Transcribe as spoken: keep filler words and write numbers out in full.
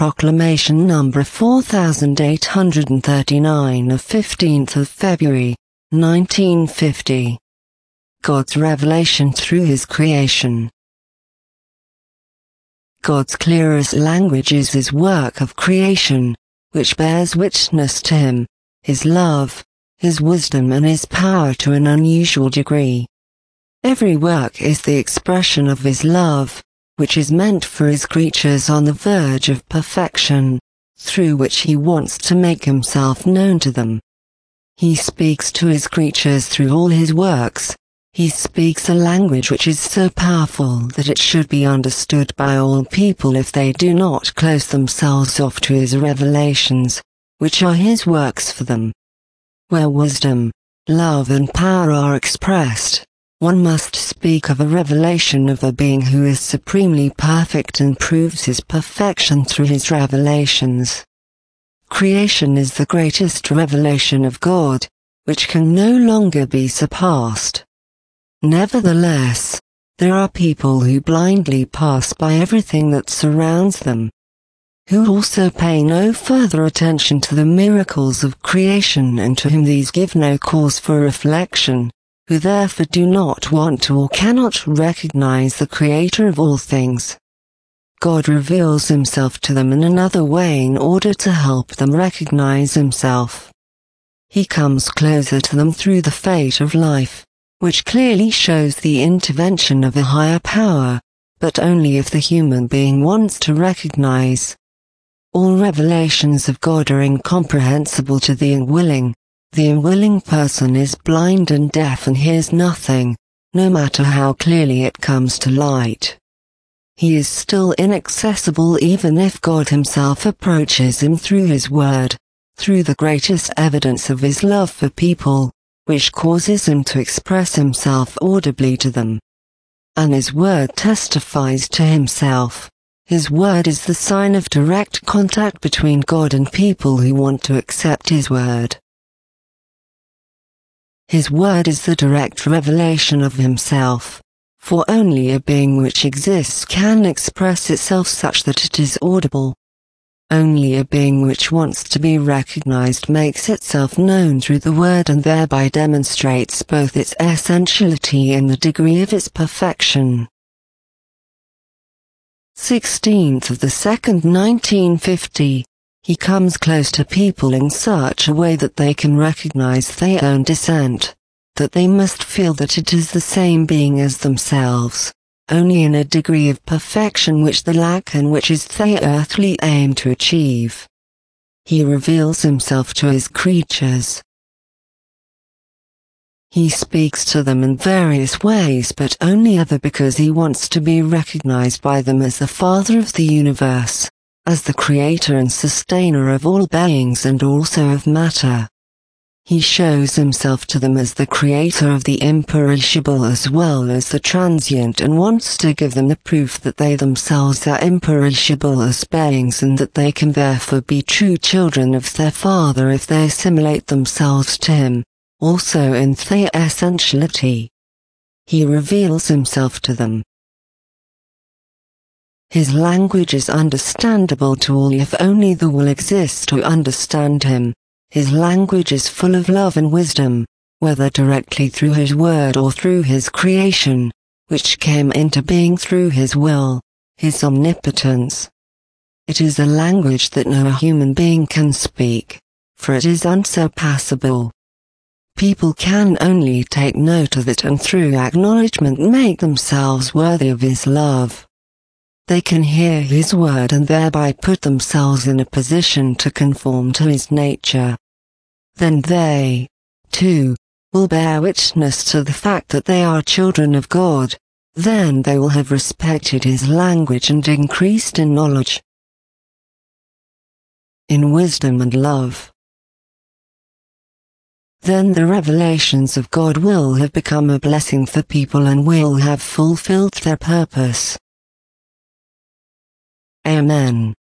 Proclamation number four thousand eight hundred thirty-nine of fifteenth of February, nineteen fifty. God's revelation through His creation. God's clearest language is His work of creation, which bears witness to Him, His love, His wisdom and His power to an unusual degree. Every work is the expression of His love, which is meant for His creatures on the verge of perfection, through which He wants to make Himself known to them. He speaks to His creatures through all His works. He speaks a language which is so powerful that it should be understood by all people if they do not close themselves off to His revelations, which are His works for them. Where wisdom, love and power are expressed, one must speak of a revelation of a being who is supremely perfect and proves His perfection through His revelations. Creation is the greatest revelation of God, which can no longer be surpassed. Nevertheless, there are people who blindly pass by everything that surrounds them, who also pay no further attention to the miracles of creation and to whom these give no cause for reflection, who therefore do not want to or cannot recognize the Creator of all things. God reveals Himself to them in another way in order to help them recognize Himself. He comes closer to them through the fate of life, which clearly shows the intervention of a higher power, but only if the human being wants to recognize. All revelations of God are incomprehensible to the unwilling. The unwilling person is blind and deaf and hears nothing, no matter how clearly it comes to light. He is still inaccessible even if God Himself approaches him through His word, through the greatest evidence of His love for people, which causes Him to express Himself audibly to them. And His word testifies to Himself. His word is the sign of direct contact between God and people who want to accept His word. His word is the direct revelation of Himself, for only a being which exists can express itself such that it is audible. Only a being which wants to be recognized makes itself known through the word and thereby demonstrates both its essentiality and the degree of its perfection. sixteenth of the second nineteen fifty. He comes close to people in such a way that they can recognize their own descent, that they must feel that it is the same being as themselves, only in a degree of perfection which they lack and which is their earthly aim to achieve. He reveals Himself to His creatures. He speaks to them in various ways but only ever because He wants to be recognized by them as the Father of the universe, as the Creator and Sustainer of all beings and also of matter. He shows Himself to them as the Creator of the imperishable as well as the transient and wants to give them the proof that they themselves are imperishable as beings and that they can therefore be true children of their Father if they assimilate themselves to Him, also in their essentiality. He reveals Himself to them. His language is understandable to all if only the will exists to understand Him. His language is full of love and wisdom, whether directly through His word or through His creation, which came into being through His will, His omnipotence. It is a language that no human being can speak, for it is unsurpassable. People can only take note of it and through acknowledgement make themselves worthy of His love. They can hear His word and thereby put themselves in a position to conform to His nature. Then they, too, will bear witness to the fact that they are children of God. Then they will have respected His language and increased in knowledge, in wisdom and love. Then the revelations of God will have become a blessing for people and will have fulfilled their purpose. Amen.